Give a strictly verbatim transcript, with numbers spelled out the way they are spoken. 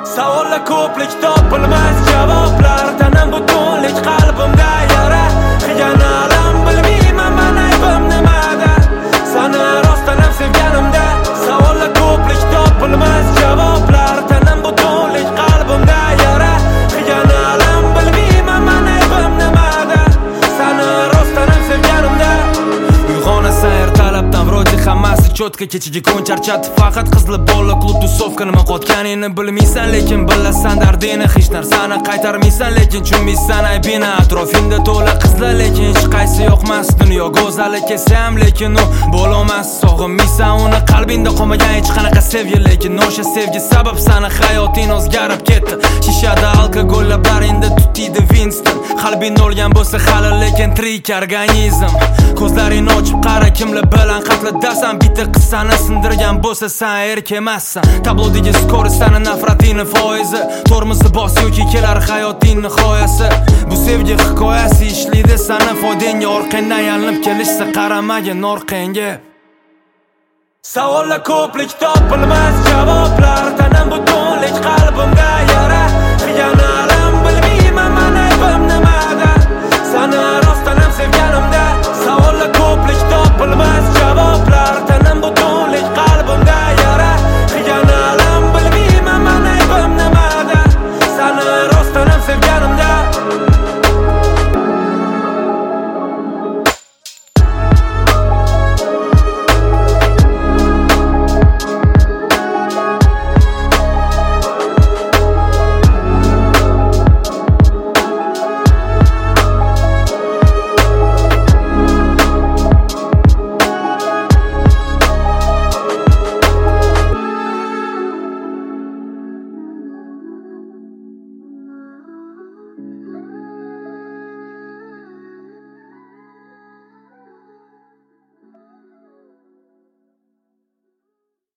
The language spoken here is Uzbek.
Savollar ko'plik topilmas javoblar. Tanam butunlik qalbimda yara. Qilgan alam bilmayman men aybim nimada. Sana rostdan ham sevganimda. Savollar ko'plik topilmas javoblar. Tanam butunlik qalbimda yara. Qilgan alam bilmayman men aybim nimada. Sana rostdan ham sevganimda. Uyg'onasan ertalabdan vrodi hammasi cho'tka kechiga kun charchatib faqat qizli bola klub tusovka nima qotganingni bilmaysan lekin bilasan dardini hech narsani qaytarmaysan lekin tushunmaysan aybini atrofingda to'la qizlar lekin hech qaysi yoqmas dunyo go'zali kesam lekin u bo'lolmas sog'inmaysan uni qalbingda qolmagan hech qanaqa sevgi lekin o'sha sevgi sabab sani hayoting o'zgarib ketdi shishada alkogol lablaringda tutiydi Winston qalbing o'lgan bo'lsa hali lekin tirik organizm ko'zlaring ochib qara kimlar bilan qatladsan bitta qissani sindirgan bo'lsa sen erk emassan tablodagi skoristani nafratini foizi tormozni bos yoki kelar hayoting nihoyasi bu sevgi hikoyasi ishlaydi sana foydangga orqangdan yalinib kelishsa qaramagin orqangga savollar ko'plik topilmas javoblar